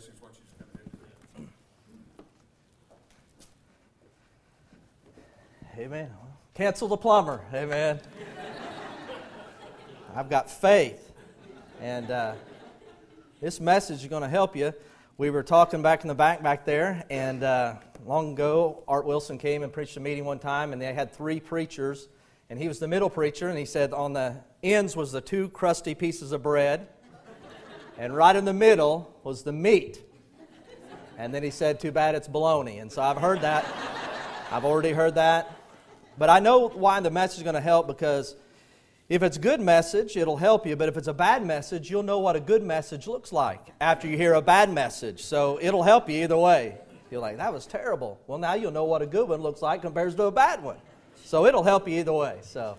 this is what she's going to do. Amen. Cancel the plumber. Amen. I've got faith. And this message is going to help you. We were talking back in the back there, and long ago, Art Wilson came and preached a meeting one time, and they had 3 preachers, and he was the middle preacher, and he said on the ends was the 2 crusty pieces of bread, and right in the middle was the meat. And then he said, too bad it's bologna. And so I've heard that. I've already heard that. But I know why the message is going to help, because if it's a good message, it'll help you. But if it's a bad message, you'll know what a good message looks like after you hear a bad message. So it'll help you either way. You're like, that was terrible. Well, now you'll know what a good one looks like compared to a bad one. So it'll help you either way. So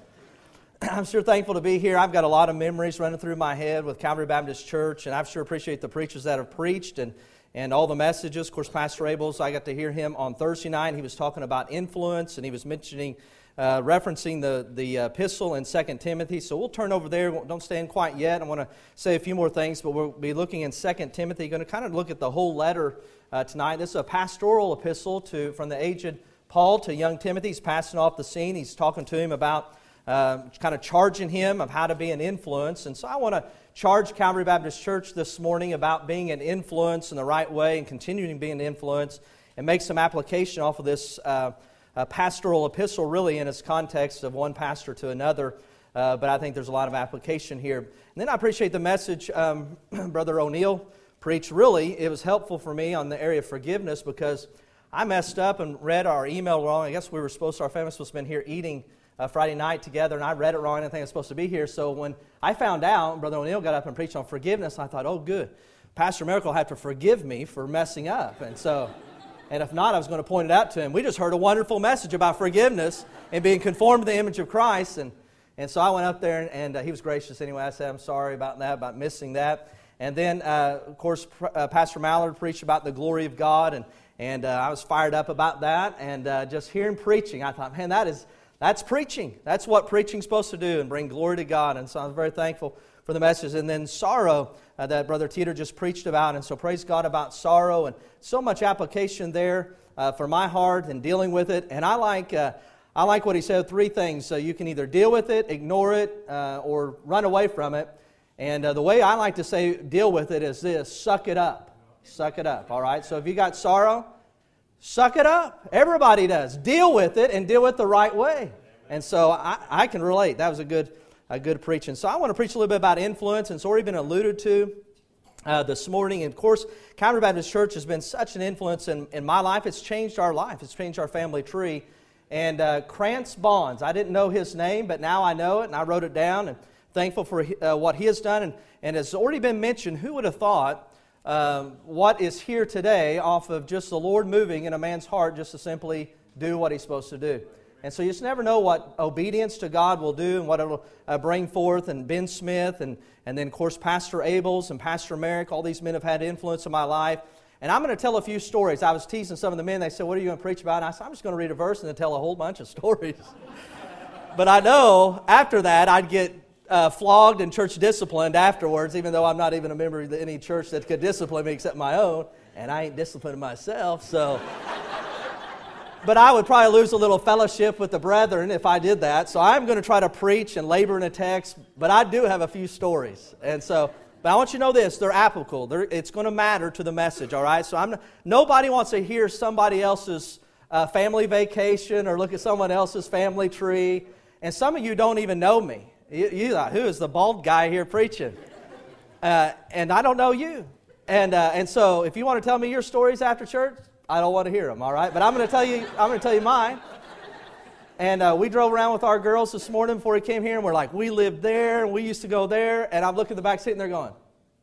I'm sure thankful to be here. I've got a lot of memories running through my head with Calvary Baptist Church, and I sure appreciate the preachers that have preached and all the messages. Of course, Pastor Abels, I got to hear him on Thursday night. He was talking about influence, and he was mentioning, referencing the epistle in 2 Timothy. So we'll turn over there. Don't stand quite yet. I want to say a few more things, but we'll be looking in 2 Timothy. Going to kind of look at the whole letter tonight. This is a pastoral epistle from the aged Paul to young Timothy. He's passing off the scene. He's talking to him about kind of charging him of how to be an influence. And so I want to charge Calvary Baptist Church this morning about being an influence in the right way and continuing to be an influence, and make some application off of this pastoral epistle, really in its context of one pastor to another. But I think there's a lot of application here. And then I appreciate the message Brother O'Neill preached. Really, it was helpful for me on the area of forgiveness, because I messed up and read our email wrong. I guess our family was supposed to have been here eating Friday night together, and I read it wrong. I didn't think I was supposed to be here. So when I found out, Brother O'Neill got up and preached on forgiveness, I thought, oh, good. Pastor Miracle will have to forgive me for messing up. And if not, I was going to point it out to him. We just heard a wonderful message about forgiveness and being conformed to the image of Christ. And so I went up there, and he was gracious anyway. I said, I'm sorry about that, about missing that. And then, of course, Pastor Mallard preached about the glory of God, and I was fired up about that. And just hearing preaching, I thought, man, that's preaching. That's what preaching's supposed to do, and bring glory to God. And so I was very thankful for the message. And then sorrow that Brother Teeter just preached about. And so praise God about sorrow, and so much application there for my heart and dealing with it. And I like what he said, 3 things. So you can either deal with it, ignore it, or run away from it. And the way I like to say deal with it is this: suck it up. Suck it up, all right? So if you got sorrow, suck it up. Everybody does. Deal with it, and deal with it the right way. And so I can relate. That was a good preaching. So I want to preach a little bit about influence, and it's already been alluded to this morning. And of course, Calvary Baptist Church has been such an influence in my life. It's changed our life. It's changed our family tree. And Krantz Bonds, I didn't know his name, but now I know it, and I wrote it down, and thankful for what he has done. And it's already been mentioned, who would have thought what is here today off of just the Lord moving in a man's heart just to simply do what he's supposed to do. And so you just never know what obedience to God will do and what it will bring forth. And Ben Smith and then, of course, Pastor Abels and Pastor Merrick, all these men have had influence in my life. And I'm going to tell a few stories. I was teasing some of the men. They said, what are you going to preach about? And I said, I'm just going to read a verse and then tell a whole bunch of stories. But I know after that I'd get flogged and church disciplined afterwards, even though I'm not even a member of any church that could discipline me except my own. And I ain't disciplining myself, so... But I would probably lose a little fellowship with the brethren if I did that. So I'm going to try to preach and labor in a text, but I do have a few stories. And so, but I want you to know this, they're applicable. It's going to matter to the message, all right? So nobody wants to hear somebody else's family vacation or look at someone else's family tree. And some of you don't even know me. You thought, who is the bald guy here preaching? And I don't know you. And so if you want to tell me your stories after church, I don't want to hear them, all right? But I'm going to tell you mine. And we drove around with our girls this morning before we came here, and we're like, we lived there, and we used to go there. And I'm looking at the back seat, and they're going,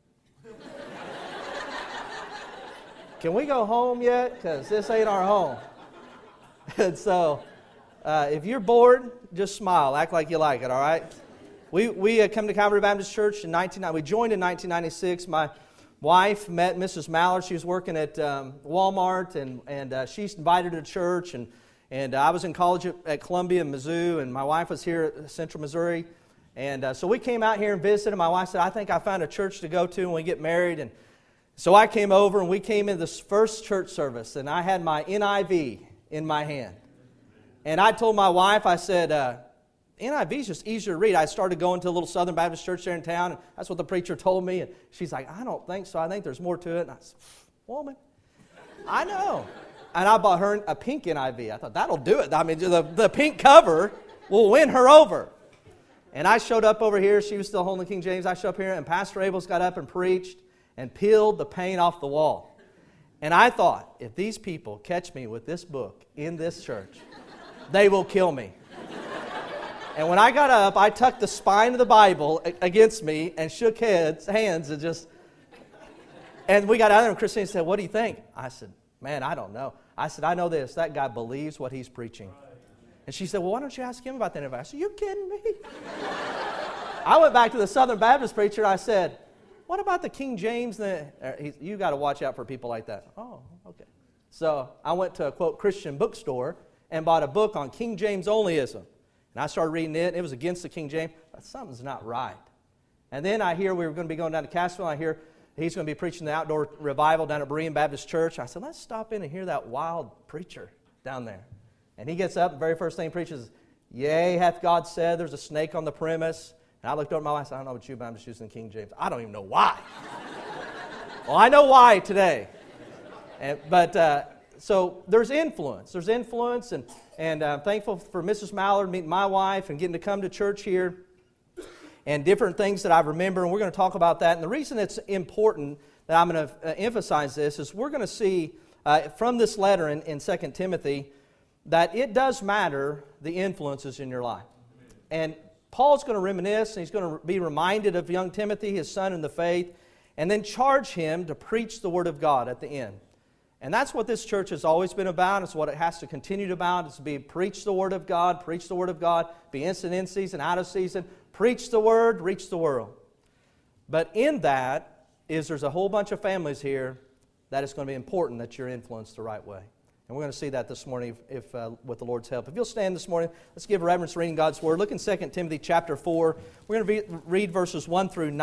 can we go home yet? Because this ain't our home. And so if you're bored, just smile. Act like you like it, all right? We come to Calvary Baptist Church in 1990. We joined in 1996. My wife met Mrs. Mallard. She was working at Walmart, and she invited her to church, and I was in college at Columbia, Mizzou, and my wife was here at Central Missouri. And so we came out here and visited, and my wife said, I think I found a church to go to when we get married. And So I came over and we came in this first church service and I had my NIV in my hand. And I told my wife, I said, NIV is just easier to read. I started going to a little Southern Baptist church there in town, and that's what the preacher told me. And she's like, I don't think so. I think there's more to it. And I said, woman, I know. And I bought her a pink NIV. I thought, that'll do it. I mean, the pink cover will win her over. And I showed up over here. She was still holding the King James. I showed up here, and Pastor Abels got up and preached and peeled the paint off the wall. And I thought, if these people catch me with this book in this church, they will kill me. And when I got up, I tucked the spine of the Bible against me and shook hands and we got out there and Christine said, what do you think? I said, man, I don't know. I said, I know this. That guy believes what he's preaching. And she said, well, why don't you ask him about that? I said, you kidding me? I went back to the Southern Baptist preacher and I said, what about the King James? You got to watch out for people like that. Oh, okay. So I went to a, quote, Christian bookstore and bought a book on King James onlyism. And I started reading it. It was against the King James. But something's not right. And then I hear we were going to be going down to Castroville. I hear he's going to be preaching the outdoor revival down at Berean Baptist Church. I said, let's stop in and hear that wild preacher down there. And he gets up, the very first thing he preaches is, yea, hath God said, there's a snake on the premise. And I looked over at my wife and said, I don't know about you, but I'm just using King James. I don't even know why. Well, I know why today. So there's influence. There's influence, and I'm thankful for Mrs. Mallard meeting my wife and getting to come to church here and different things that I remember, and we're going to talk about that. And the reason it's important that I'm going to emphasize this is we're going to see from this letter in 2 Timothy that it does matter the influences in your life. And Paul's going to reminisce, and he's going to be reminded of young Timothy, his son in the faith, and then charge him to preach the Word of God at the end. And that's what this church has always been about. It's what it has to continue to about. It's to be preach the Word of God, be instant in season, out of season, preach the Word, reach the world. But in that there's a whole bunch of families here that it's going to be important that you're influenced the right way. And we're going to see that this morning if with the Lord's help. If you'll stand this morning, let's give reverence reading God's Word. Look in 2 Timothy chapter 4. We're going to read verses 1 through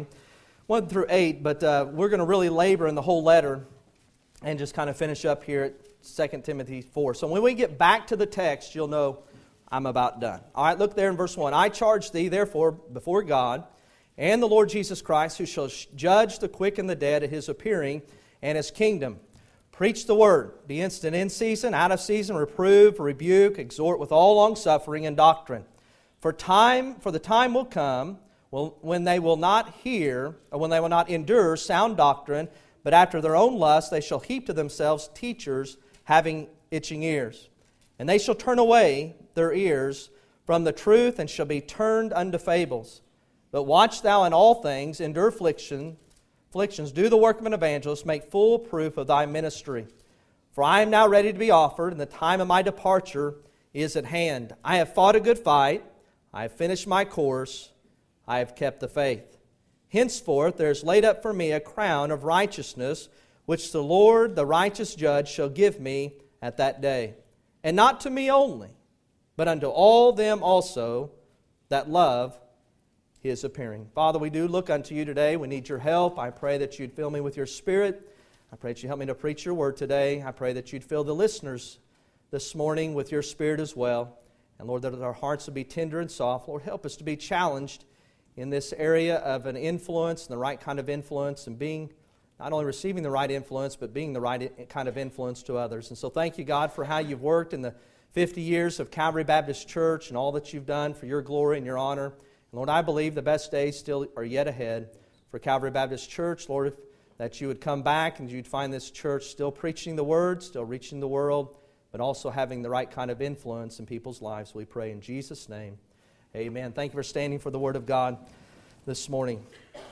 8, but we're going to really labor in the whole letter and just kind of finish up here at 2 Timothy 4. So when we get back to the text, you'll know I'm about done. All right, look there in verse 1. I charge thee, therefore, before God and the Lord Jesus Christ, who shall judge the quick and the dead at His appearing and His kingdom. Preach the word. Be instant in season, out of season, reprove, rebuke, exhort with all longsuffering and doctrine. For the time will come when they will not hear, or when they will not endure sound doctrine, but after their own lust they shall heap to themselves teachers having itching ears. And they shall turn away their ears from the truth, and shall be turned unto fables. But watch thou in all things, endure afflictions, do the work of an evangelist, make full proof of thy ministry. For I am now ready to be offered, and the time of my departure is at hand. I have fought a good fight, I have finished my course, I have kept the faith. Henceforth there is laid up for me a crown of righteousness, which the Lord, the righteous judge, shall give me at that day. And not to me only, but unto all them also that love His appearing. Father, we do look unto You today. We need Your help. I pray that You'd fill me with Your Spirit. I pray that You'd help me to preach Your Word today. I pray that You'd fill the listeners this morning with Your Spirit as well. And Lord, that our hearts would be tender and soft. Lord, help us to be challenged in this area of an influence, and the right kind of influence, and being not only receiving the right influence, but being the right kind of influence to others. And so thank You, God, for how You've worked in the 50 years of Calvary Baptist Church and all that You've done for Your glory and Your honor. And Lord, I believe the best days still are yet ahead for Calvary Baptist Church. Lord, that You would come back and You'd find this church still preaching the Word, still reaching the world, but also having the right kind of influence in people's lives. We pray in Jesus' name. Amen. Thank you for standing for the Word of God this morning.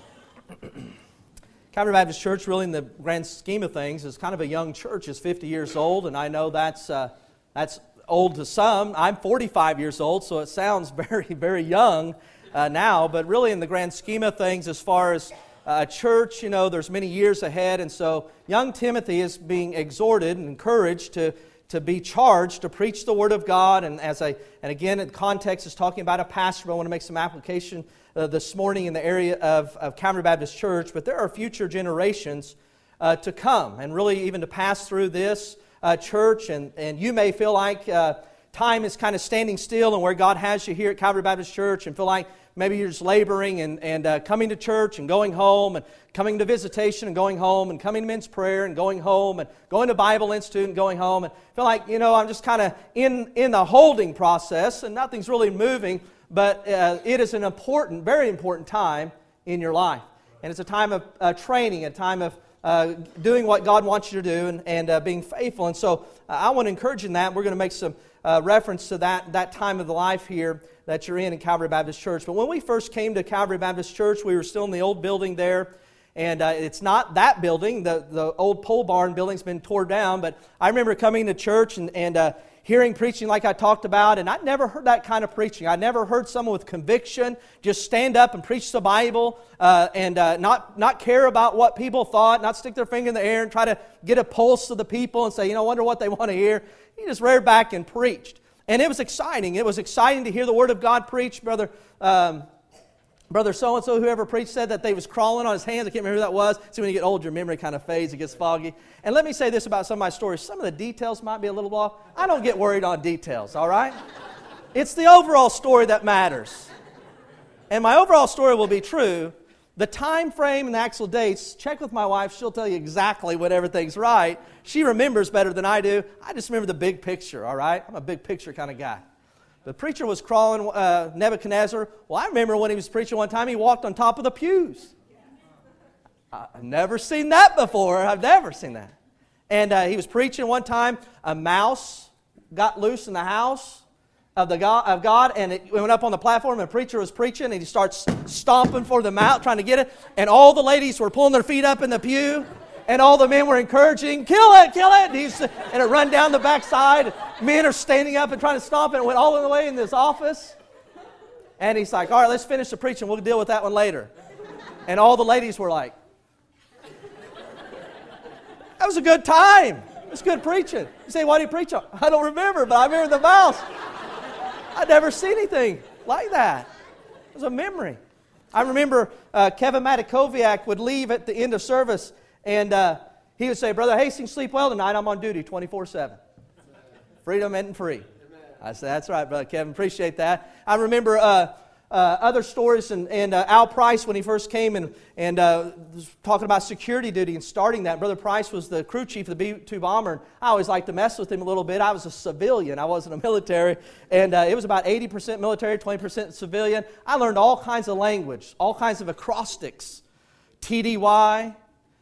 Calvary Baptist Church, really in the grand scheme of things, is kind of a young church. It's 50 years old, and I know that's old to some. I'm 45 years old, so it sounds very, very young now. But really in the grand scheme of things, as far as a church, you know, there's many years ahead. And so young Timothy is being exhorted and encouraged to be charged to preach the Word of God. And again, the context is talking about a pastor, but I want to make some application this morning in the area of Calvary Baptist Church. But there are future generations to come and really even to pass through this church. And you may feel like time is kind of standing still and where God has you here at Calvary Baptist Church and feel like maybe you're just laboring and coming to church and going home and coming to visitation and going home and coming to men's prayer and going home and going to Bible Institute and going home and feel like, I'm just kind of in the holding process and nothing's really moving, but it is an important, very important time in your life. And it's a time of training, a time of doing what God wants you to do and being faithful. And so I want to encourage you in that. We're going to make some reference to that time of the life here that you're in Calvary Baptist Church. But when we first came to Calvary Baptist Church, we were still in the old building there. And it's not that building. The old pole barn building's been torn down. But I remember coming to church and hearing preaching like I talked about. And I'd never heard that kind of preaching. I never heard someone with conviction just stand up and preach the Bible and not care about what people thought, not stick their finger in the air and try to get a pulse of the people and say, wonder what they want to hear. He just reared back and preached. And it was exciting. It was exciting to hear the Word of God preached. Brother so-and-so, whoever preached, said that they was crawling on his hands. I can't remember who that was. See, when you get old, your memory kind of fades. It gets foggy. And let me say this about some of my stories. Some of the details might be a little off. I don't get worried on details, all right? It's the overall story that matters. And my overall story will be true. The time frame and the actual dates, check with my wife. She'll tell you exactly when everything's right. She remembers better than I do. I just remember the big picture, all right? I'm a big picture kind of guy. The preacher was crawling, Nebuchadnezzar. Well, I remember when he was preaching one time, he walked on top of the pews. I've never seen that before. I've never seen that. And he was preaching one time. A mouse got loose in the house of God, and it went up on the platform, and the preacher was preaching, and he starts stomping for the mouse, trying to get it, and all the ladies were pulling their feet up in the pew, and all the men were encouraging, kill it, and it run down the backside. Men are standing up and trying to stomp it, and it went all the way in this office. And he's like, all right, let's finish the preaching. We'll deal with that one later. And all the ladies were like, that was a good time. It was good preaching. You say, what did he preach on? I don't remember, but I remember the mouse. I'd never seen anything like that. It was a memory. I remember Kevin Matikoviak would leave at the end of service, and he would say, Brother Hastings, sleep well tonight. I'm on duty 24/7. Freedom and free. I said, that's right, Brother Kevin. Appreciate that. I remember other stories, and Al Price, when he first came and was talking about security duty and starting that. Brother Price was the crew chief of the B-2 bomber, and I always liked to mess with him a little bit. I was a civilian. I wasn't a military, and it was about 80% military, 20% civilian. I learned all kinds of language, all kinds of acrostics, TDY,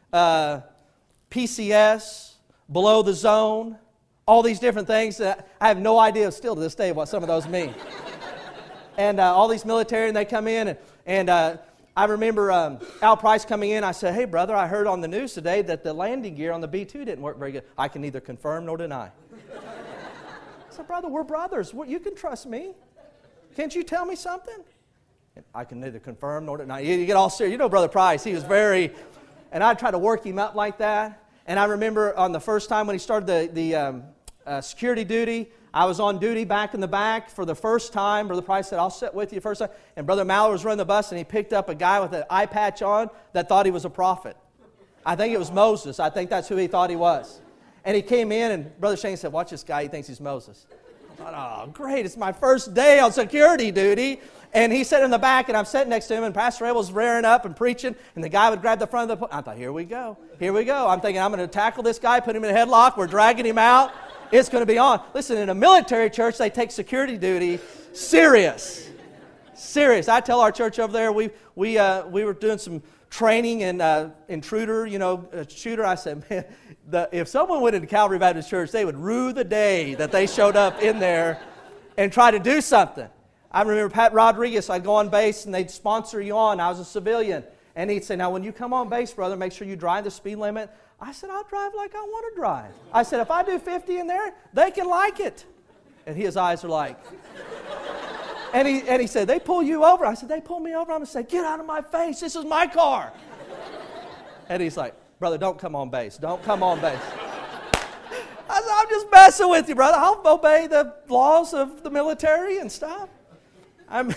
PCS, below the zone, all these different things that I have no idea still to this day what some of those mean. And all these military, and they come in, and I remember Al Price coming in. I said, hey, brother, I heard on the news today that the landing gear on the B-2 didn't work very good. I can neither confirm nor deny. I said, brother, we're brothers. You can trust me. Can't you tell me something? I can neither confirm nor deny. You get all serious. You know Brother Price, he was very, and I'd try to work him up like that. And I remember on the first time when he started the security duty, I was on duty back in the back for the first time. Brother Price said, I'll sit with you first time. And Brother Mallard was running the bus, and he picked up a guy with an eye patch on that thought he was a prophet. I think it was Moses. I think that's who he thought he was. And he came in, and Brother Shane said, watch this guy. He thinks he's Moses. I thought, oh, great. It's my first day on security duty. And he sat in the back, and I'm sitting next to him, and Pastor Abel was rearing up and preaching, and the guy would grab the front of the... I thought, here we go. Here we go. I'm thinking, I'm going to tackle this guy, put him in a headlock. We're dragging him out. It's going to be on. Listen, in a military church, they take security duty serious. Serious. I tell our church over there, we were doing some training in intruder, shooter. I said, man, if someone went into Calvary Baptist Church, they would rue the day that they showed up in there and try to do something. I remember Pat Rodriguez, I'd go on base and they'd sponsor you on. I was a civilian. And he'd say, now when you come on base, brother, make sure you drive the speed limit. I said, I'll drive like I want to drive. I said, if I do 50 in there, they can like it. And his eyes are like... And he said, they pull you over? I said, they pull me over. I'm going to say, get out of my face. This is my car. And he's like, brother, don't come on base. Don't come on base. I said, I'm just messing with you, brother. I'll obey the laws of the military and stuff.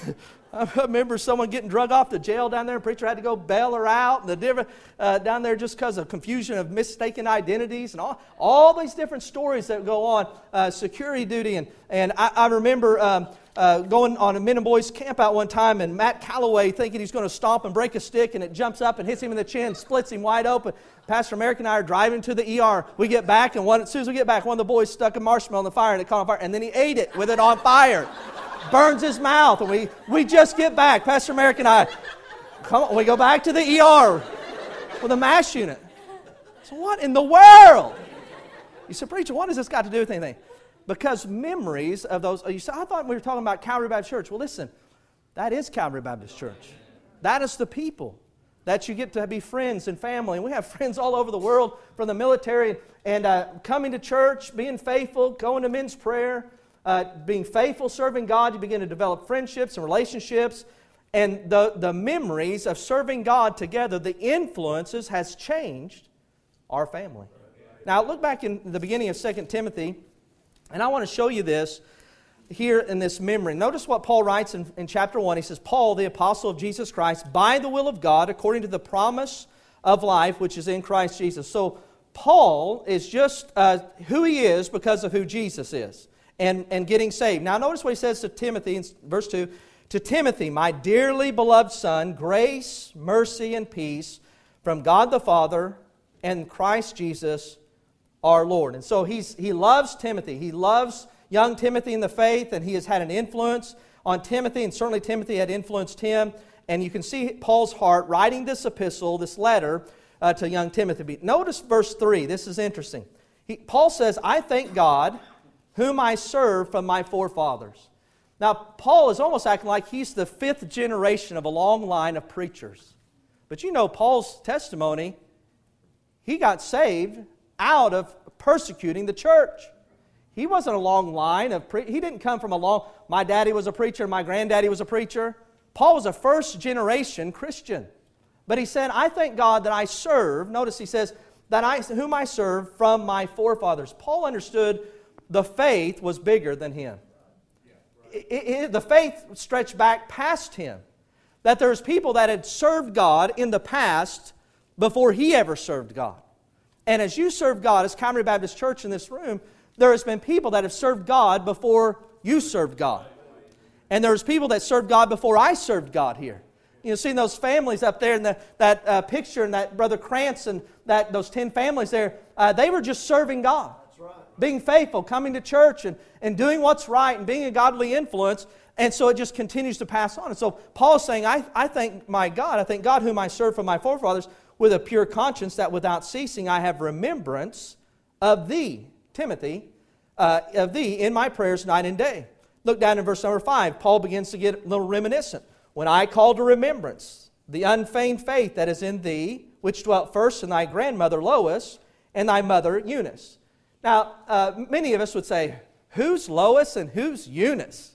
I remember someone getting drug off to jail down there. The preacher had to go bail her out. And the different down there just because of confusion of mistaken identities and all these different stories that go on. Security duty. And I remember going on a men and boys camp out one time, and Matt Calloway thinking he's going to stomp and break a stick, and it jumps up and hits him in the chin, splits him wide open. Pastor Merrick and I are driving to the ER. We get back, and as soon as we get back, one of the boys stuck a marshmallow in the fire, and it caught on fire, and then he ate it with it on fire. Burns his mouth, and we just get back. Pastor Merrick and I, come on, we go back to the ER with a MASH unit. So what in the world? You said, preacher, what does this got to do with anything? Because memories of those, you said, I thought we were talking about Calvary Baptist Church. Well, listen, that is Calvary Baptist Church. That is the people that you get to be friends and family. And we have friends all over the world from the military and coming to church, being faithful, going to men's prayer, being faithful, serving God. You begin to develop friendships and relationships. And the memories of serving God together, the influences has changed our family. Now, look back in the beginning of 2 Timothy, and I want to show you this here in this memory. Notice what Paul writes in chapter 1. He says, Paul, the apostle of Jesus Christ, by the will of God, according to the promise of life which is in Christ Jesus. So Paul is just who he is because of who Jesus is and getting saved. Now notice what he says to Timothy in verse 2. To Timothy, my dearly beloved son, grace, mercy, and peace from God the Father and Christ Jesus our Lord. And so he loves Timothy. He loves young Timothy in the faith, and he has had an influence on Timothy, and certainly Timothy had influenced him. And you can see Paul's heart writing this epistle, this letter to young Timothy. Notice verse 3. This is interesting. Paul says, I thank God whom I serve from my forefathers. Now, Paul is almost acting like he's the fifth generation of a long line of preachers. But you know Paul's testimony, he got saved out of persecuting the church. He wasn't a long line of he didn't come from my daddy was a preacher, my granddaddy was a preacher. Paul was a first generation Christian. But he said, I thank God that I serve, notice he says, whom I serve from my forefathers. Paul understood the faith was bigger than him. The faith stretched back past him. That there's people that had served God in the past before he ever served God. And as you serve God, as Calvary Baptist Church in this room, there has been people that have served God before you served God. And there's people that served God before I served God here. You know, seeing those families up there in that picture and that Brother Krantz and those 10 families there, they were just serving God. Being faithful, coming to church and doing what's right and being a godly influence. And so it just continues to pass on. And so Paul's saying, I thank my God, I thank God whom I serve from my forefathers with a pure conscience, that without ceasing I have remembrance of thee, Timothy, of thee in my prayers night and day. Look down in verse number 5. Paul begins to get a little reminiscent. When I call to remembrance the unfeigned faith that is in thee, which dwelt first in thy grandmother Lois and thy mother Eunice. Now, many of us would say, who's Lois and who's Eunice?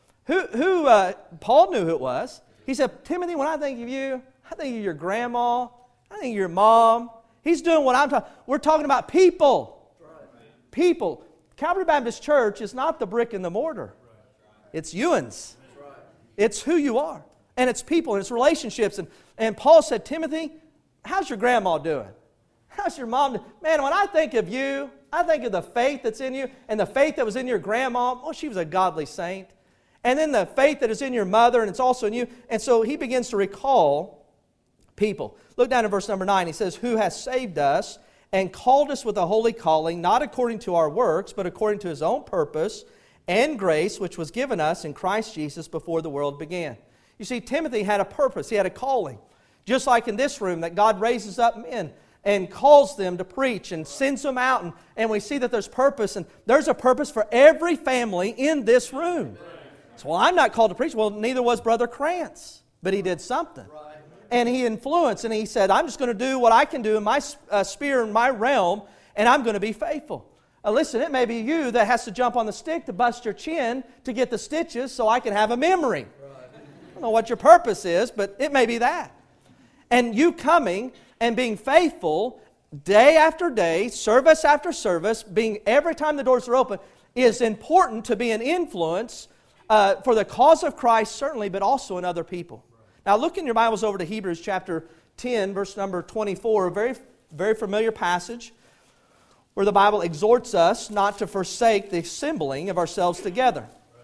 Paul knew who it was. He said, Timothy, when I think of you, I think of your grandma, I think of your mom. He's doing what I'm talking. We're talking about people. People. Calvary Baptist Church is not the brick and the mortar. It's Ewans. It's who you are. And it's people and it's relationships. And Paul said, Timothy, how's your grandma doing? How's your mom doing? Man, when I think of you, I think of the faith that's in you and the faith that was in your grandma. Oh, she was a godly saint. And then the faith that is in your mother and it's also in you. And so he begins to recall people. Look down at verse number 9. He says, who has saved us and called us with a holy calling, not according to our works, but according to His own purpose and grace, which was given us in Christ Jesus before the world began. You see, Timothy had a purpose. He had a calling. Just like in this room, that God raises up men and calls them to preach and sends them out. And we see that there's purpose. And there's a purpose for every family in this room. So, well, I'm not called to preach. Well, neither was Brother Krantz. But he did something. And he influenced, and he said, I'm just going to do what I can do in my sphere, in my realm, and I'm going to be faithful. Listen, it may be you that has to jump on the stick to bust your chin to get the stitches so I can have a memory. I don't know what your purpose is, but it may be that. And you coming and being faithful day after day, service after service, being every time the doors are open, is important to be an influence for the cause of Christ, certainly, but also in other people. Now, look in your Bibles over to Hebrews chapter 10, verse number 24, a very, very familiar passage where the Bible exhorts us not to forsake the assembling of ourselves together.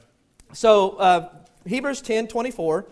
So, Hebrews 10, 24,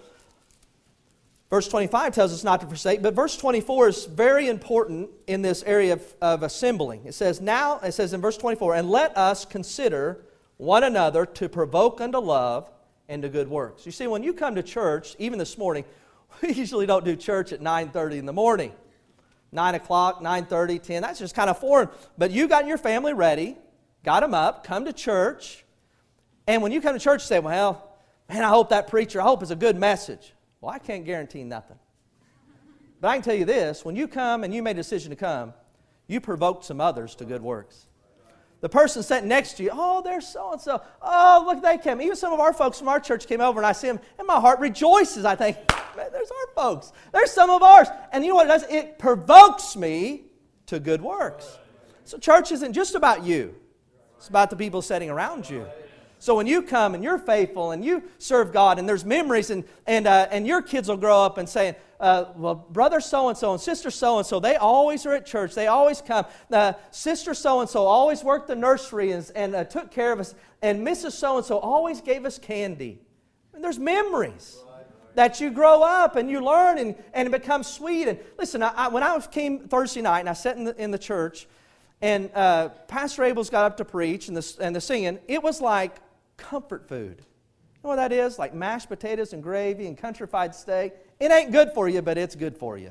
verse 25 tells us not to forsake, but verse 24 is very important in this area of assembling. It says in verse 24, and let us consider one another to provoke unto love and to good works. You see, when you come to church, even this morning, we usually don't do church at 9:30 in the morning. 9 o'clock, 9:30, 10, that's just kind of foreign. But you got your family ready, got them up, come to church, and when you come to church, you say, well, man, I hope it's a good message. Well, I can't guarantee nothing. But I can tell you this, when you come and you made a decision to come, you provoked some others to good works. The person sitting next to you, oh, there's so-and-so. Oh, look, they came. Even some of our folks from our church came over, and I see them, and my heart rejoices. I think, man, there's our folks. There's some of ours. And you know what it does? It provokes me to good works. So church isn't just about you. It's about the people sitting around you. So when you come and you're faithful and you serve God and there's memories and your kids will grow up and saying, well, brother so-and-so and sister so-and-so, they always are at church. They always come. Sister so-and-so always worked the nursery and took care of us. And Mrs. so-and-so always gave us candy. And there's memories that you grow up and you learn and it becomes sweet. And listen, when I came Thursday night and I sat in the church and Pastor Abel's got up to preach and the singing, it was like comfort food. You know what that is? Like mashed potatoes and gravy and country fried steak. It ain't good for you, but it's good for you.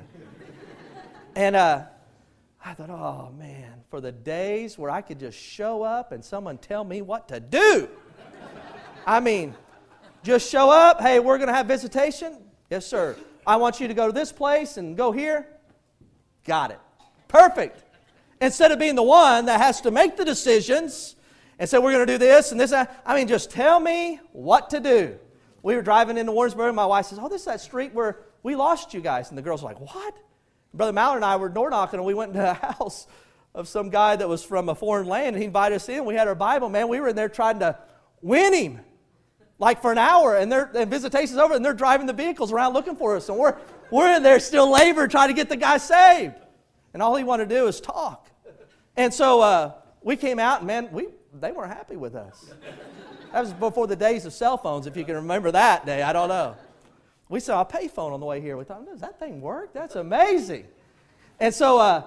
And I thought, oh man, for the days where I could just show up and someone tell me what to do. I mean, just show up. Hey, we're going to have visitation. Yes, sir. I want you to go to this place and go here. Got it. Perfect. Instead of being the one that has to make the decisions and say, we're going to do this and this. I mean, just tell me what to do. We were driving into Warrensburg, and my wife says, oh, this is that street where we lost you guys. And the girls were like, what? Brother Mallard and I were door knocking, and we went into a house of some guy that was from a foreign land, and he invited us in. We had our Bible, man. We were in there trying to win him, like for an hour, and visitation's over, and they're driving the vehicles around looking for us. And we're in there still laboring, trying to get the guy saved. And all he wanted to do is talk. And so we came out, and man, they weren't happy with us. That was before the days of cell phones, if you can remember that day. I don't know. We saw a payphone on the way here. We thought, does that thing work? That's amazing. And so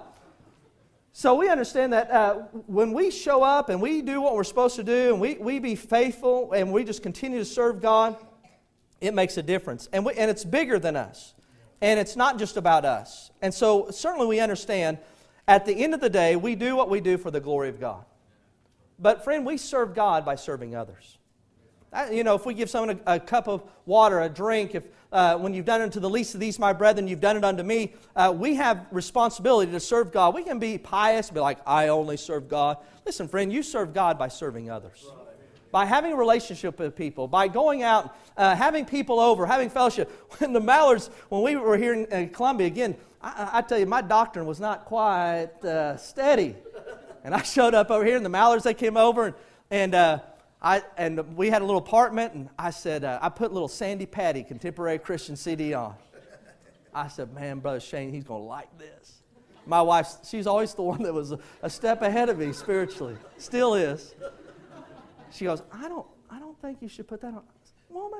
we understand that when we show up and we do what we're supposed to do and we be faithful and we just continue to serve God, it makes a difference. And it's bigger than us. And it's not just about us. And so certainly we understand at the end of the day, we do what we do for the glory of God. But friend, we serve God by serving others. If we give someone a cup of water, a drink, when you've done it unto the least of these, my brethren, you've done it unto me, we have responsibility to serve God. We can be pious, be like, I only serve God. Listen, friend, you serve God by serving others. By having a relationship with people, by going out, having people over, having fellowship. When the Mallards, when we were here in Columbia, again, I tell you, my doctrine was not quite steady. And I showed up over here, and the Mallards, they came over, and we had a little apartment, and I said, I put a little Sandy Patty Contemporary Christian CD on. I said, man, Brother Shane, he's going to like this. My wife, she's always the one that was a step ahead of me spiritually. Still is. She goes, I don't think you should put that on. I said, woman,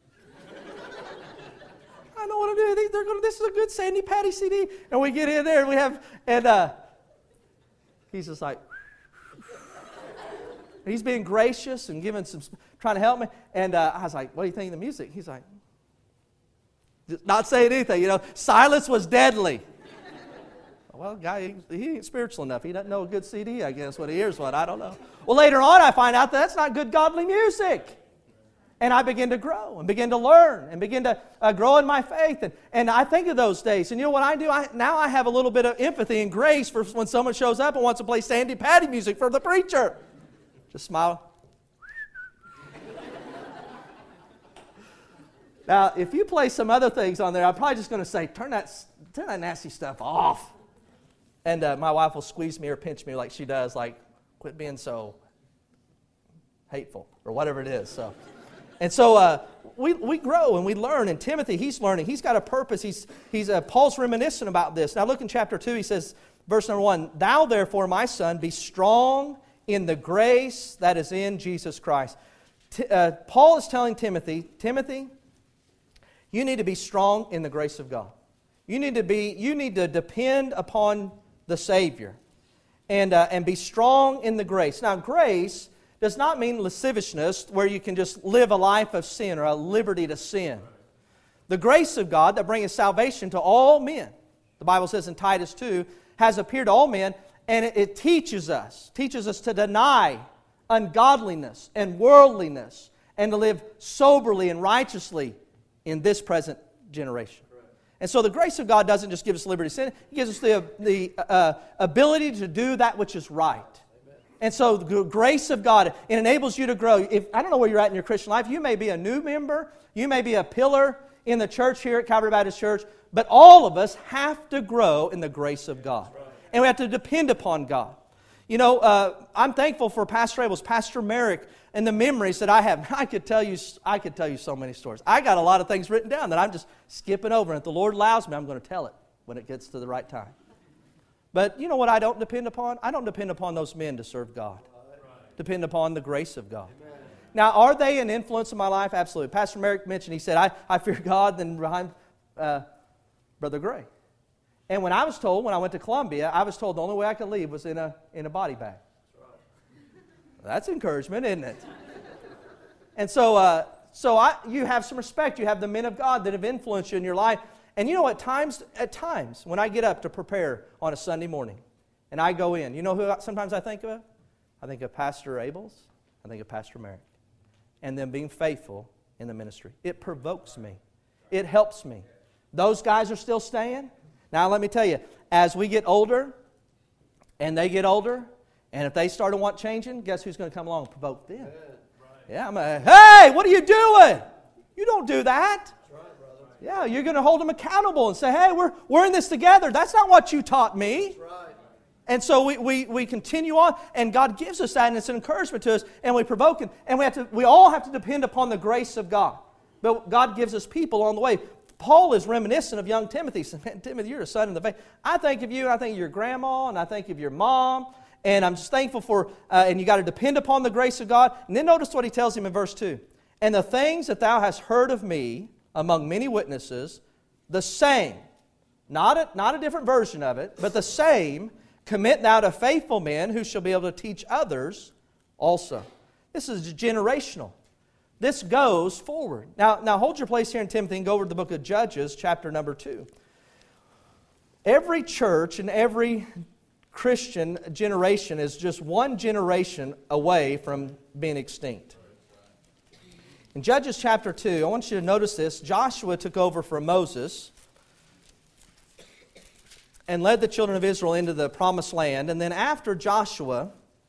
I know what to do. This is a good Sandy Patty CD. And we get in there, and he's just like, he's being gracious and trying to help me. And I was like, what do you think of the music? He's like, not saying anything. Silence was deadly. Well, guy, he ain't spiritual enough. He doesn't know a good CD, I guess, when he hears one. I don't know. Well, later on, I find out that's not good godly music. And I begin to grow and begin to learn and begin to grow in my faith. And I think of those days. And you know what I do? Now I have a little bit of empathy and grace for when someone shows up and wants to play Sandy Patty music for the preacher. Just smile. Now, if you play some other things on there, I'm probably just going to say, turn that nasty stuff off. And my wife will squeeze me or pinch me like she does, like, quit being so hateful or whatever it is. So, And so we grow and we learn. And Timothy, he's learning. He's got a purpose. Paul's reminiscent about this. Now look in chapter 2. He says, verse number 1, "Thou therefore, my son, be strong in the grace that is in Jesus Christ." Paul is telling Timothy, you need to be strong in the grace of God. You need to depend upon the Savior and be strong in the grace. Now, grace does not mean lasciviousness, where you can just live a life of sin or a liberty to sin. The grace of God that bringeth salvation to all men, the Bible says in Titus 2, has appeared to all men, and it teaches us to deny ungodliness and worldliness and to live soberly and righteously in this present generation. And so the grace of God doesn't just give us liberty to sin, it gives us the ability to do that which is right. And so the grace of God, it enables you to grow. I don't know where you're at in your Christian life. You may be a new member. You may be a pillar in the church here at Calvary Baptist Church. But all of us have to grow in the grace of God. And we have to depend upon God. You know, I'm thankful for Pastor Abel's, Pastor Merrick, and the memories that I have. I could tell you so many stories. I got a lot of things written down that I'm just skipping over. And if the Lord allows me, I'm going to tell it when it gets to the right time. But you know what I don't depend upon? I don't depend upon those men to serve God. Depend upon the grace of God. Amen. Now, are they an influence in my life? Absolutely. Pastor Merrick mentioned, he said, I fear God than behind Brother Gray. And when I went to Columbia, I was told the only way I could leave was in a body bag. That's encouragement, isn't it? And so you have some respect. You have the men of God that have influenced you in your life. And you know, at times, when I get up to prepare on a Sunday morning, and I go in, you know who sometimes I think of? I think of Pastor Abels. I think of Pastor Merrick. And them being faithful in the ministry. It provokes me. It helps me. Those guys are still staying. Now let me tell you, as we get older, and they get older, and if they start to want changing, guess who's going to come along and provoke them? Yeah, I'm like, hey, what are you doing? You don't do that. Yeah, you're going to hold them accountable and say, hey, we're in this together. That's not what you taught me. That's right. And so we continue on, and God gives us that, and it's an encouragement to us, and we provoke Him. And we all have to depend upon the grace of God. But God gives us people on the way. Paul is reminiscent of young Timothy. He said, man, Timothy, you're a son in the faith. I think of you, and I think of your grandma, and I think of your mom, and I'm just thankful for, and you got to depend upon the grace of God. And then notice what he tells him in verse 2. And the things that thou hast heard of me among many witnesses, the same, not a different version of it, but the same, commit thou to faithful men who shall be able to teach others also. This is generational. This goes forward. Now hold your place here in Timothy and go over to the book of Judges, chapter number 2. Every church and every Christian generation is just one generation away from being extinct. In Judges chapter 2, I want you to notice this. Joshua took over from Moses and led the children of Israel into the promised land. And then after Joshua,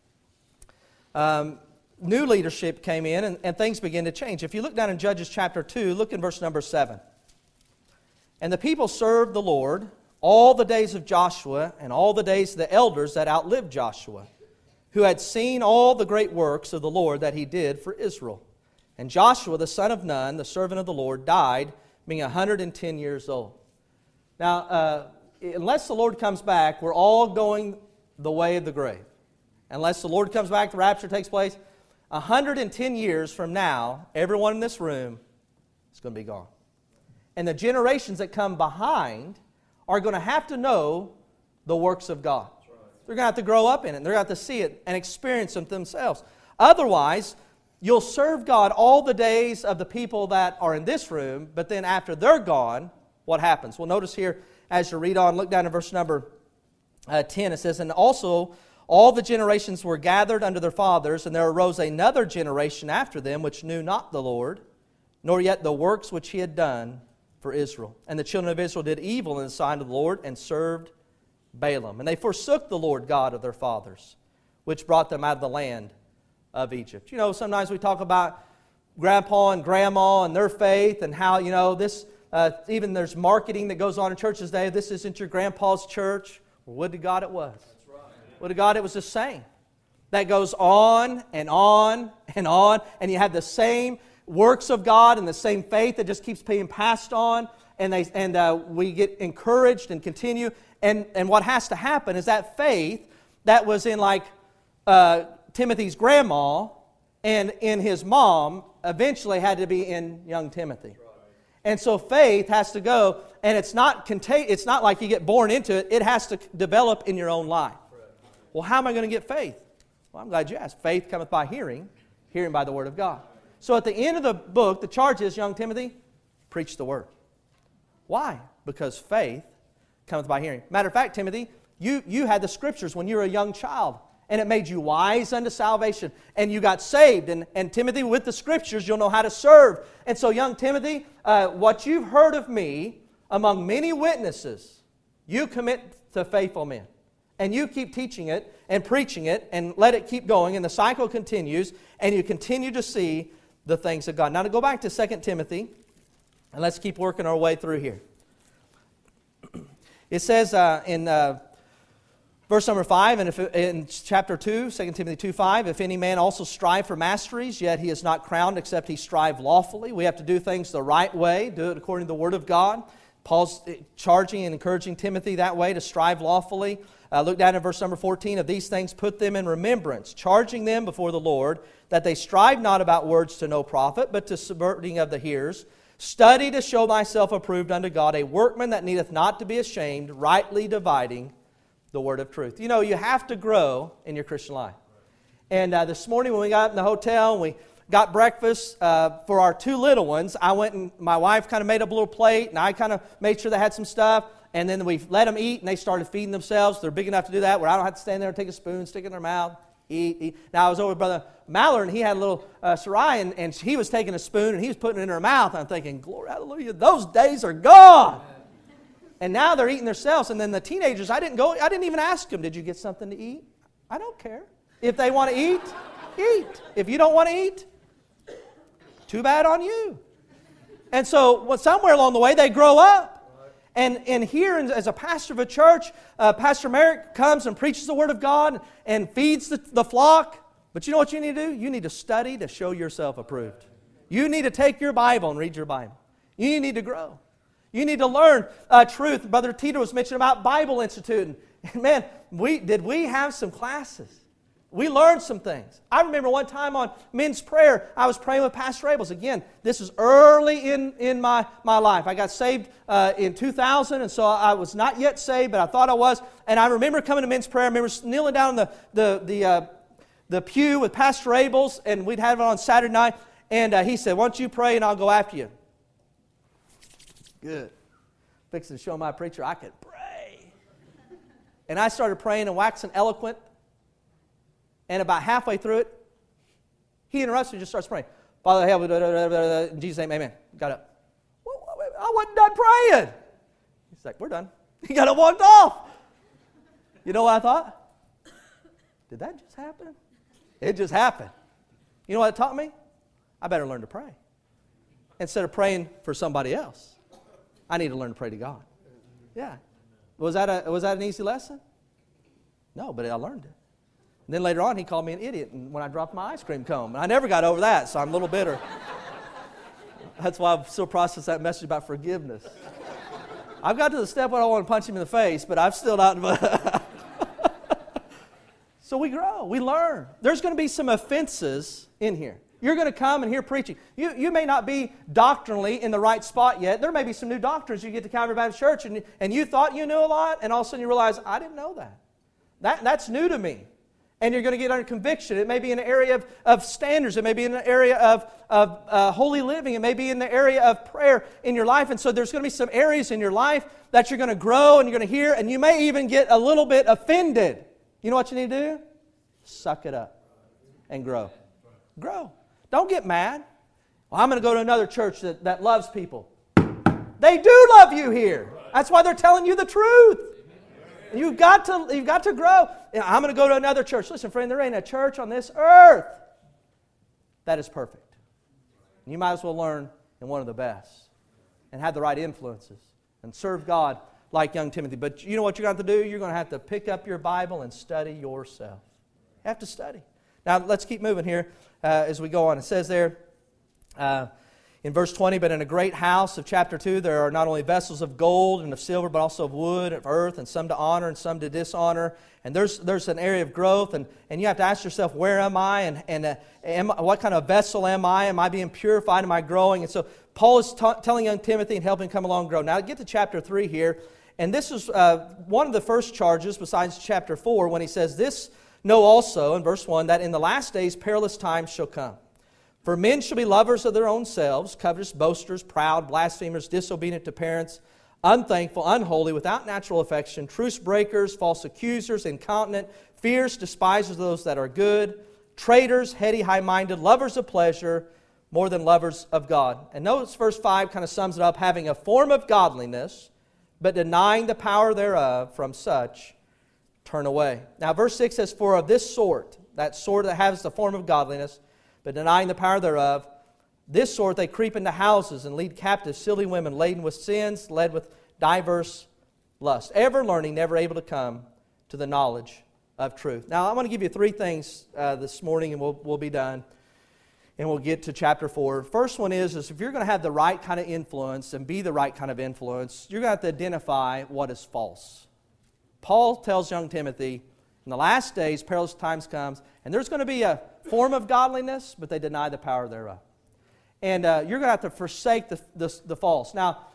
new leadership came in and things began to change. If you look down in Judges chapter 2, look in verse number 7. And the people served the Lord all the days of Joshua and all the days of the elders that outlived Joshua, who had seen all the great works of the Lord that He did for Israel. And Joshua, the son of Nun, the servant of the Lord, died, being 110 years old. Now, unless the Lord comes back, we're all going the way of the grave. Unless the Lord comes back, the rapture takes place. 110 years from now, everyone in this room is going to be gone. And the generations that come behind are going to have to know the works of God. They're going to have to grow up in it. They're going to have to see it and experience them themselves. Otherwise, you'll serve God all the days of the people that are in this room, but then after they're gone, what happens? Well, notice here, as you read on, look down to verse number 10. It says, and also all the generations were gathered unto their fathers, and there arose another generation after them, which knew not the Lord, nor yet the works which He had done for Israel. And the children of Israel did evil in the sight of the Lord, and served Balaam. And they forsook the Lord God of their fathers, which brought them out of the land of Egypt. You know, sometimes we talk about grandpa and grandma and their faith and how, you know, this, even there's marketing that goes on in churches today. This isn't your grandpa's church. Well, would to God it was. That's right. Would to God it was the same. That goes on and on and on. And you have the same works of God and the same faith that just keeps being passed on, and we get encouraged and continue. And what has to happen is that faith that was in like Timothy's grandma and in his mom eventually had to be in young Timothy. And so faith has to go, and it's not like you get born into it. It has to develop in your own life. Well, how am I going to get faith? Well, I'm glad you asked. Faith cometh by hearing, hearing by the Word of God. So at the end of the book, the charge is, young Timothy, preach the Word. Why? Because faith cometh by hearing. Matter of fact, Timothy, you had the Scriptures when you were a young child, and it made you wise unto salvation, and you got saved. And Timothy, with the Scriptures, you'll know how to serve. And so, young Timothy, what you've heard of me among many witnesses, you commit to faithful men. And you keep teaching it and preaching it and let it keep going, and the cycle continues, and you continue to see the things of God. Now, to go back to 2 Timothy, and let's keep working our way through here. It says in verse number 5, and in chapter 2, 2 Timothy 2:5, if any man also strive for masteries, yet he is not crowned except he strive lawfully. We have to do things the right way, do it according to the Word of God. Paul's charging and encouraging Timothy that way to strive lawfully. Look down at verse number 14. Of these things put them in remembrance, charging them before the Lord, that they strive not about words to no profit, but to subverting of the hearers. Study to show thyself approved unto God, a workman that needeth not to be ashamed, rightly dividing the word of truth. You know, you have to grow in your Christian life. And this morning when we got up in the hotel and we got breakfast for our two little ones, I went and my wife kind of made up a little plate, and I kind of made sure they had some stuff. And then we let them eat, and they started feeding themselves. They're big enough to do that, where I don't have to stand there and take a spoon, stick it in their mouth, eat. Now, I was over with Brother Mallard, and he had a little Sarai, and he was taking a spoon, and he was putting it in her mouth. And I'm thinking, glory, hallelujah, those days are gone. And now they're eating themselves. And then the teenagers, I didn't even ask them, did you get something to eat? I don't care. If they want to eat, eat. If you don't want to eat, too bad on you. And so somewhere along the way, they grow up. And here, as a pastor of a church, Pastor Merrick comes and preaches the Word of God and feeds the flock. But you know what you need to do? You need to study to show yourself approved. You need to take your Bible and read your Bible. You need to grow. You need to learn truth. Brother Tito was mentioning about Bible Institute. And man, did we have some classes? We learned some things. I remember one time on men's prayer, I was praying with Pastor Abels. Again, this is early in my life. I got saved in 2000, and so I was not yet saved, but I thought I was. And I remember coming to men's prayer. I remember kneeling down in the pew with Pastor Abels, and we'd have it on Saturday night. And he said, "Why don't you pray, and I'll go after you." Good. Fixing to show my preacher I could pray. And I started praying and waxing eloquent. And about halfway through it, he interrupts me and just starts praying. Father, help me, in Jesus' name, amen. Got up. I wasn't done praying. He's like, we're done. He got up, walked off. You know what I thought? Did that just happen? It just happened. You know what it taught me? I better learn to pray. Instead of praying for somebody else, I need to learn to pray to God. Yeah. Was that an easy lesson? No, but I learned it. And then later on, he called me an idiot when I dropped my ice cream cone. I never got over that, so I'm a little bitter. That's why I'm still processing that message about forgiveness. I've got to the step where I want to punch him in the face, but I've still not. So we grow. We learn. There's going to be some offenses in here. You're going to come and hear preaching. You may not be doctrinally in the right spot yet. There may be some new doctrines you get to Calvary Baptist Church, and you thought you knew a lot, and all of a sudden you realize, I didn't know that. That's new to me. And you're going to get under conviction. It may be in the area of standards. It may be in the area of holy living. It may be in the area of prayer in your life. And so there's going to be some areas in your life that you're going to grow and you're going to hear, and you may even get a little bit offended. You know what you need to do? Suck it up and grow. Grow. Don't get mad. Well, I'm going to go to another church that loves people. They do love you here. That's why they're telling you the truth. You've got to grow. I'm going to go to another church. Listen, friend, there ain't a church on this earth that is perfect. You might as well learn in one of the best and have the right influences and serve God like young Timothy. But you know what you're going to have to do? You're going to have to pick up your Bible and study yourself. You have to study. Now, let's keep moving here as we go on. It says there In verse 20, but in a great house of chapter 2, there are not only vessels of gold and of silver, but also of wood, of earth, and some to honor and some to dishonor. And there's an area of growth, and you have to ask yourself, where am I? What kind of vessel am I? Am I being purified? Am I growing? And so Paul is telling young Timothy and helping him come along and grow. Now get to chapter 3 here. And this is one of the first charges besides chapter 4 when he says, this know also, in verse 1, that in the last days perilous times shall come. For men shall be lovers of their own selves, covetous, boasters, proud, blasphemers, disobedient to parents, unthankful, unholy, without natural affection, truce breakers, false accusers, incontinent, fierce, despisers of those that are good, traitors, heady, high-minded, lovers of pleasure, more than lovers of God. And notice verse 5 kind of sums it up, having a form of godliness, but denying the power thereof, from such turn away. Now verse 6 says, for of this sort, that sort that has the form of godliness, but denying the power thereof, this sort they creep into houses and lead captive silly women laden with sins, led with diverse lusts, ever learning, never able to come to the knowledge of truth. Now, I'm going to give you 3 things this morning, and we'll be done, and we'll get to chapter 4. First one is if you're going to have the right kind of influence and be the right kind of influence, you're going to have to identify what is false. Paul tells young Timothy, in the last days, perilous times comes, and there's going to be a form of godliness, but they deny the power thereof. And you're going to have to forsake the false. Now,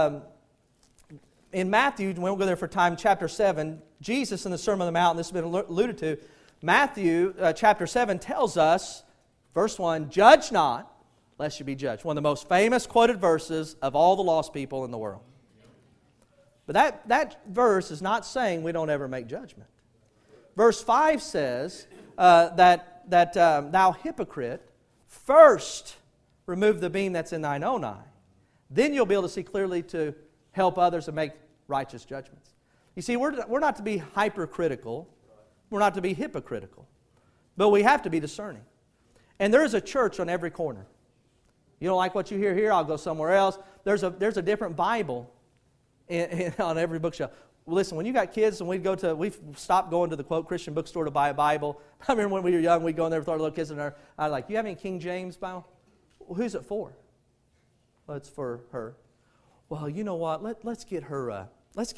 in Matthew, we won't go there for time, chapter 7, Jesus in the Sermon on the Mount, and this has been alluded to, Matthew chapter 7 tells us, verse 1, judge not, lest you be judged. One of the most famous quoted verses of all the lost people in the world. But that verse is not saying we don't ever make judgment. Verse 5 says that thou hypocrite, first remove the beam that's in thine own eye. Then you'll be able to see clearly to help others and make righteous judgments. You see, we're not to be hypercritical. We're not to be hypocritical. But we have to be discerning. And there is a church on every corner. You don't like what you hear here, I'll go somewhere else. There's a different Bible on every bookshelf. Listen, when you got kids and we've stopped going to the quote Christian bookstore to buy a Bible. I remember when we were young, we'd go in there with our little kids and I was like, you have any King James Bible? Well, who's it for? Well, it's for her. Well, you know what? Let's get her an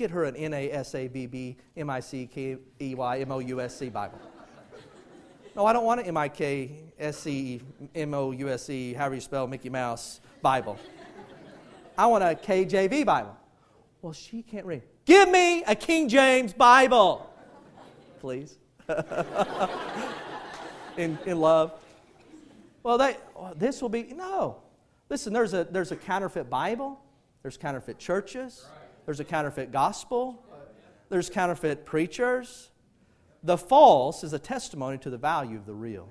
NASABBMICKEYMOUSC Bible. No, I don't want an MIKSCMOUSC, however you spell Mickey Mouse Bible. I want a KJV Bible. Well, she can't read. Give me a King James Bible, please. in love. Well, this will be, no. Listen, there's a counterfeit Bible. There's counterfeit churches. There's a counterfeit gospel. There's counterfeit preachers. The false is a testimony to the value of the real.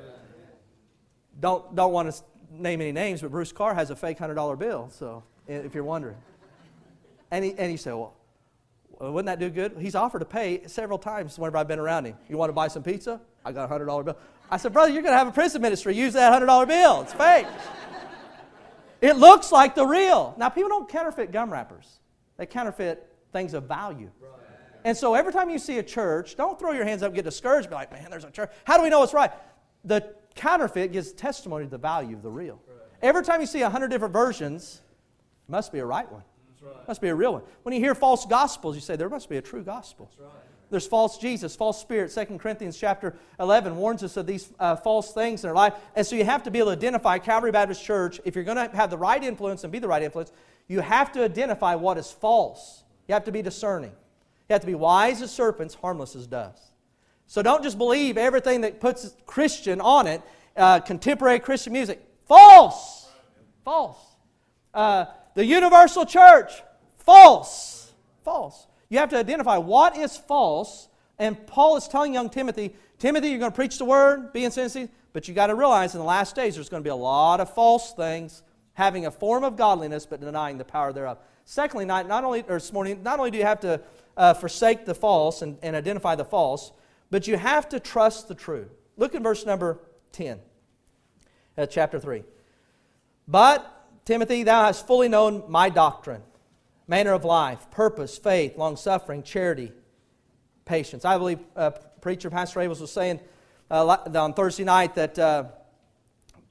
Don't want to name any names, but Bruce Carr has a fake $100 bill, so if you're wondering. And he said, well, wouldn't that do good? He's offered to pay several times whenever I've been around him. You want to buy some pizza? I got a $100 bill. I said, brother, you're going to have a prison ministry. Use that $100 bill. It's fake. It looks like the real. Now, people don't counterfeit gum wrappers. They counterfeit things of value. And so every time you see a church, don't throw your hands up and get discouraged. Be like, man, there's a church. How do we know it's right? The counterfeit gives testimony to the value of the real. Every time you see 100 different versions, it must be a right one. It must be a real one. When you hear false gospels, you say, there must be a true gospel. There's false Jesus, false spirit. 2 Corinthians chapter 11 warns us of these false things in our life. And so you have to be able to identify Calvary Baptist Church. If you're going to have the right influence and be the right influence, you have to identify what is false. You have to be discerning. You have to be wise as serpents, harmless as doves. So don't just believe everything that puts Christian on it, contemporary Christian music. False! False. The universal church. False. False. You have to identify what is false. And Paul is telling young Timothy, Timothy, you're going to preach the word, be insensitive, but you got to realize in the last days there's going to be a lot of false things, having a form of godliness but denying the power thereof. Secondly, not only do you have to forsake the false and identify the false, but you have to trust the true. Look at verse number 10 at chapter 3. But, Timothy, thou hast fully known my doctrine, manner of life, purpose, faith, long-suffering, charity, patience. I believe preacher Pastor Abels was saying on Thursday night that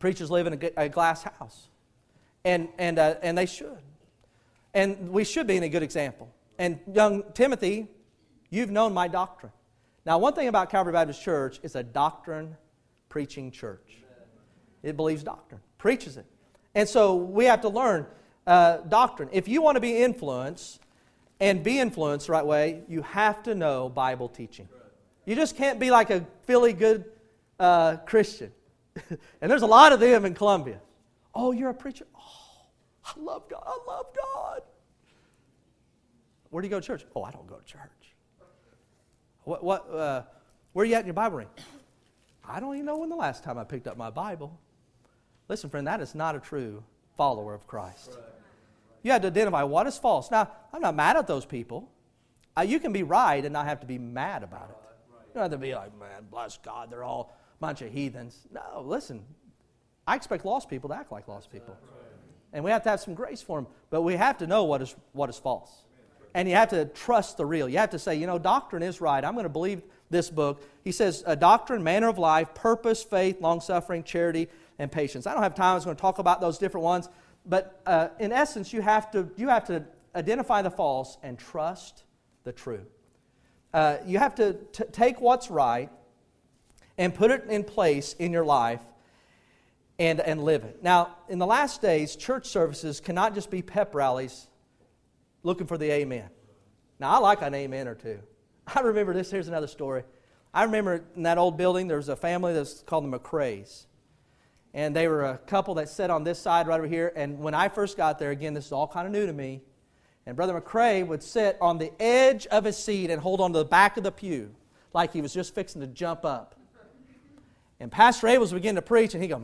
Preachers live in a glass house. And they should. And we should be in a good example. And young Timothy, you've known my doctrine. Now, one thing about Calvary Baptist Church is a doctrine-preaching church. It believes doctrine, preaches it. And so we have to learn doctrine. If you want to be influenced and be influenced the right way, you have to know Bible teaching. You just can't be like a Philly good Christian. And there's a lot of them in Columbia. Oh, you're a preacher? Oh, I love God. I love God. Where do you go to church? Oh, I don't go to church. Where are you at in your Bible reading? I don't even know when the last time I picked up my Bible. Listen, friend, that is not a true follower of Christ. You have to identify what is false. Now, I'm not mad at those people. You can be right and not have to be mad about it. You don't have to be like, man, bless God, they're all a bunch of heathens. No, listen, I expect lost people to act like lost people. And we have to have some grace for them. But we have to know what is false. And you have to trust the real. You have to say, doctrine is right. I'm going to believe this book. He says, doctrine, manner of life, purpose, faith, long-suffering, charity, and patience. I don't have time. I was going to talk about those different ones. But in essence, you have to identify the false and trust the true. You have to take what's right and put it in place in your life and live it. Now, in the last days, church services cannot just be pep rallies looking for the amen. Now, I like an amen or two. I remember this. Here's another story. I remember in that old building, there was a family that's called the McCrays. And they were a couple that sat on this side right over here. And when I first got there, again, this is all kind of new to me. And Brother McCray would sit on the edge of his seat and hold on to the back of the pew like he was just fixing to jump up. And Pastor Abels would begin to preach, and he'd go,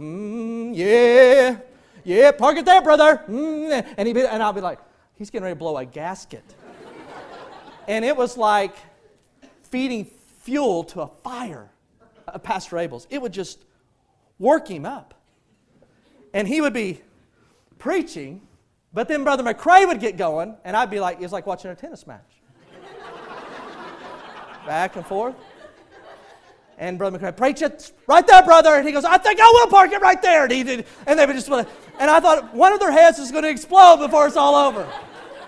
yeah, park it there, brother. And I'll be like, he's getting ready to blow a gasket. And it was like feeding fuel to a fire, Pastor Abels. It would just work him up. And he would be preaching, but then Brother McCray would get going, and I'd be like, it was like watching a tennis match. Back and forth. And Brother McCray, preach it right there, brother. And he goes, I think I will park it right there. And he did. And they would just, and I thought one of their heads is going to explode before it's all over. And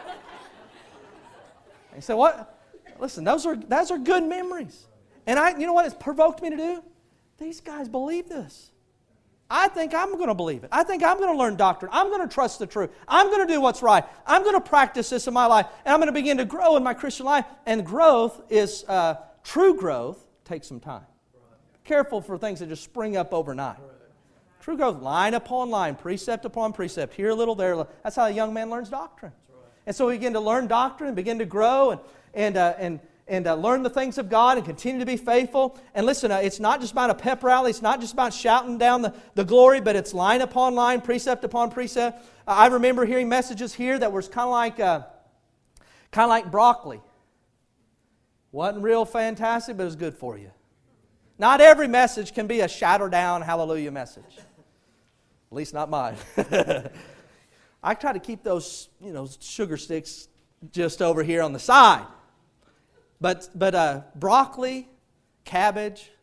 he said, what? Listen, those are good memories. And you know what it's provoked me to do? These guys believe this. I think I'm going to believe it. I think I'm going to learn doctrine. I'm going to trust the truth. I'm going to do what's right. I'm going to practice this in my life. And I'm going to begin to grow in my Christian life. And growth is, true growth takes some time. Careful for things that just spring up overnight. True growth, line upon line, precept upon precept, here a little, there a little. That's how a young man learns doctrine. And so we begin to learn doctrine and begin to grow and learn the things of God and continue to be faithful. And listen, it's not just about a pep rally. It's not just about shouting down the glory, but it's line upon line, precept upon precept. I remember hearing messages here that was kind of like broccoli. Wasn't real fantastic, but it was good for you. Not every message can be a shout her down hallelujah message. At least not mine. I try to keep those, sugar sticks just over here on the side. But broccoli, cabbage,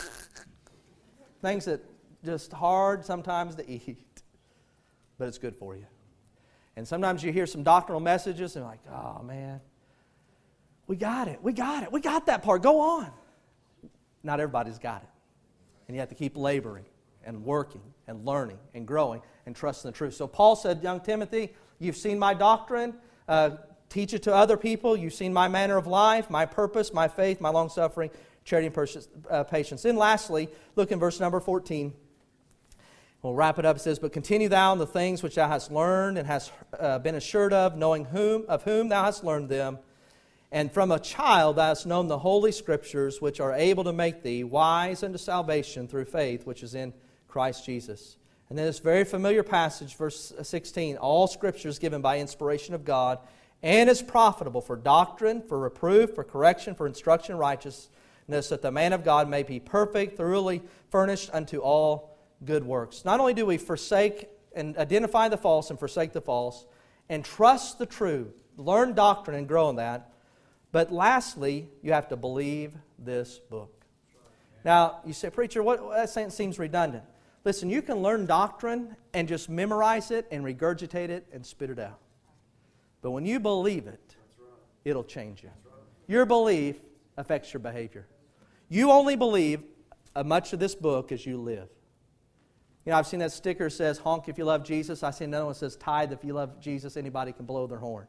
things that just hard sometimes to eat. But it's good for you. And sometimes you hear some doctrinal messages and you're like, oh man, we got it. We got that part. Go on. Not everybody's got it. And you have to keep laboring and working and learning and growing and trusting the truth. So Paul said, young Timothy, you've seen my doctrine. Teach it to other people. You've seen my manner of life, my purpose, my faith, my long-suffering, charity, and patience. And lastly, look in verse number 14. We'll wrap it up. It says, but continue thou in the things which thou hast learned and hast been assured of, knowing of whom thou hast learned them. And from a child thou hast known the holy Scriptures, which are able to make thee wise unto salvation through faith, which is in Christ Jesus. And then this very familiar passage, verse 16, all Scripture is given by inspiration of God, and is profitable for doctrine, for reproof, for correction, for instruction in righteousness, that the man of God may be perfect, thoroughly furnished unto all good works. Not only do we forsake and identify the false and forsake the false, and trust the true, learn doctrine and grow in that, but lastly, you have to believe this book. Now, you say, preacher, that seems redundant. Listen, you can learn doctrine and just memorize it and regurgitate it and spit it out. But when you believe it, it'll change you. Your belief affects your behavior. You only believe much of this book as you live. You know, I've seen that sticker that says, honk if you love Jesus. I've seen another one that says, tithe if you love Jesus. Anybody can blow their horn.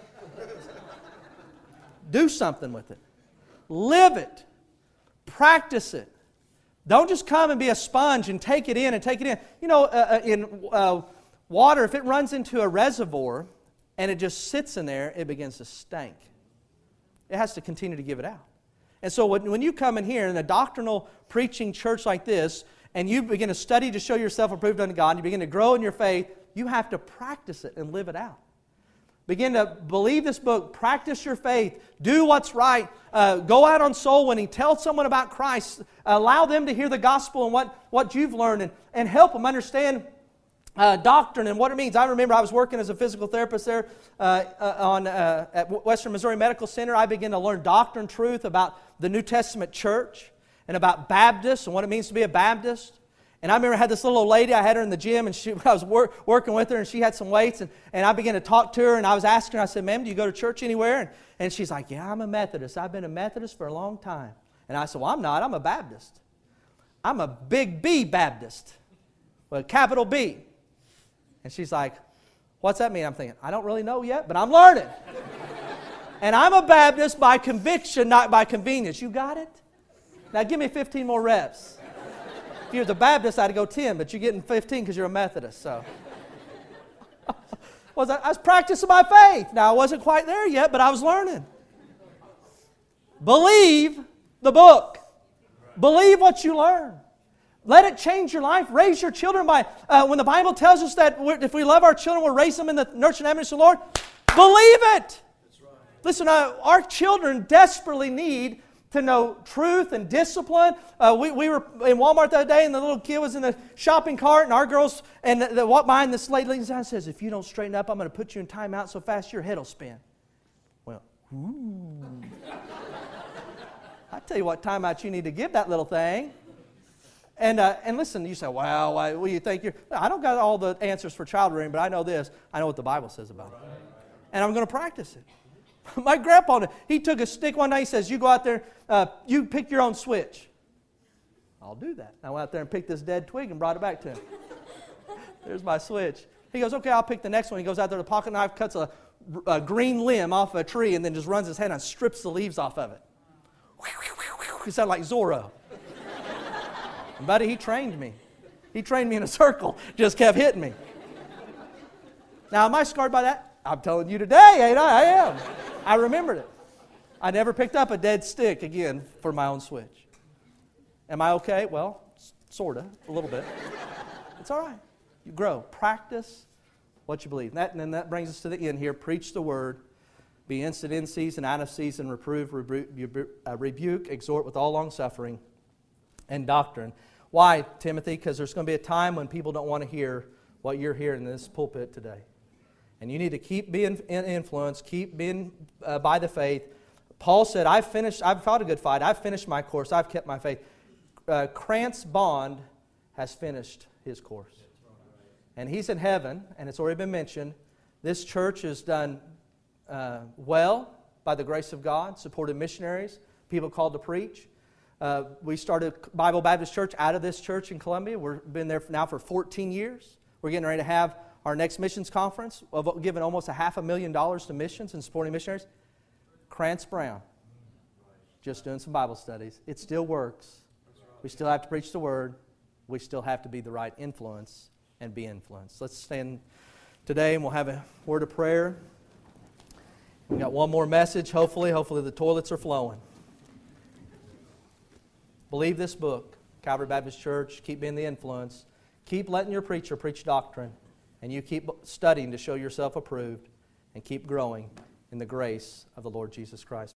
Do something with it. Live it. Practice it. Don't just come and be a sponge and take it in and take it in. You know, in water, if it runs into a reservoir and it just sits in there, it begins to stink. It has to continue to give it out. And so when you come in here in a doctrinal preaching church like this, and you begin to study to show yourself approved unto God, and you begin to grow in your faith, you have to practice it and live it out. Begin to believe this book. Practice your faith. Do what's right. Go out on soul winning. Tell someone about Christ. Allow them to hear the gospel and what you've learned, and help them understand doctrine and what it means. I remember I was working as a physical therapist there at Western Missouri Medical Center. I began to learn doctrine, truth about the New Testament church and about Baptists and what it means to be a Baptist. And I remember I had this little old lady, I had her in the gym, and I was working with her, and she had some weights, and I began to talk to her, and I was asking her, I said, ma'am, do you go to church anywhere? And she's like, yeah, I'm a Methodist. I've been a Methodist for a long time. And I said, well, I'm not. I'm a Baptist. I'm a big B Baptist, with a capital B. And she's like, what's that mean? I'm thinking, I don't really know yet, but I'm learning. And I'm a Baptist by conviction, not by convenience. You got it? Now give me 15 more reps. If you was a Baptist, I'd go 10, but you're getting 15 because you're a Methodist. So, I was practicing my faith. Now, I wasn't quite there yet, but I was learning. Believe the book. Believe what you learn. Let it change your life. Raise your children by, when the Bible tells us that if we love our children, we'll raise them in the nurture and admonition of the Lord. Believe it. That's right. Listen, our children desperately need to know truth and discipline. We were in Walmart the other day, and the little kid was in the shopping cart, and our girls, and they walked by, and this lady leans down and says, if you don't straighten up, I'm going to put you in timeout so fast your head will spin. Well, ooh. I tell you what timeout you need to give that little thing. And listen, you say, wow, what do you think you're... I don't got all the answers for child rearing, but I know this. I know what the Bible says about it. And I'm going to practice it. My grandpa, he took a stick one day. He says, you go out there, you pick your own switch. I'll do that. I went out there and picked this dead twig and brought it back to him. There's my switch. He goes, okay, I'll pick the next one. He goes out there with a pocket knife, cuts a green limb off a tree, and then just runs his hand and strips the leaves off of it. He sounded like Zorro. And buddy, he trained me. He trained me in a circle, just kept hitting me. Now, am I scarred by that? I'm telling you today, ain't I? I am. I remembered it. I never picked up a dead stick again for my own switch. Am I okay? Well, sort of, a little bit. It's all right. You grow. Practice what you believe. And then that brings us to the end here. Preach the word. Be instant in season, out of season. Reprove, rebuke, exhort with all long-suffering and doctrine. Why, Timothy? Because there's going to be a time when people don't want to hear what you're hearing in this pulpit today. And you need to keep being influenced, keep being by the faith. Paul said, I've fought a good fight. I've finished my course. I've kept my faith. Krantz Bond has finished his course. And he's in heaven, and it's already been mentioned. This church has done well by the grace of God, supported missionaries, people called to preach. We started Bible Baptist Church out of this church in Columbia. We've been there now for 14 years. We're getting ready to have our next missions conference, of giving almost $500,000 to missions and supporting missionaries. Krantz Brown, just doing some Bible studies. It still works. We still have to preach the word. We still have to be the right influence and be influenced. Let's stand today and we'll have a word of prayer. We've got one more message, hopefully. Hopefully the toilets are flowing. Believe this book, Calvary Baptist Church. Keep being the influence. Keep letting your preacher preach doctrine. And you keep studying to show yourself approved. And keep growing in the grace of the Lord Jesus Christ.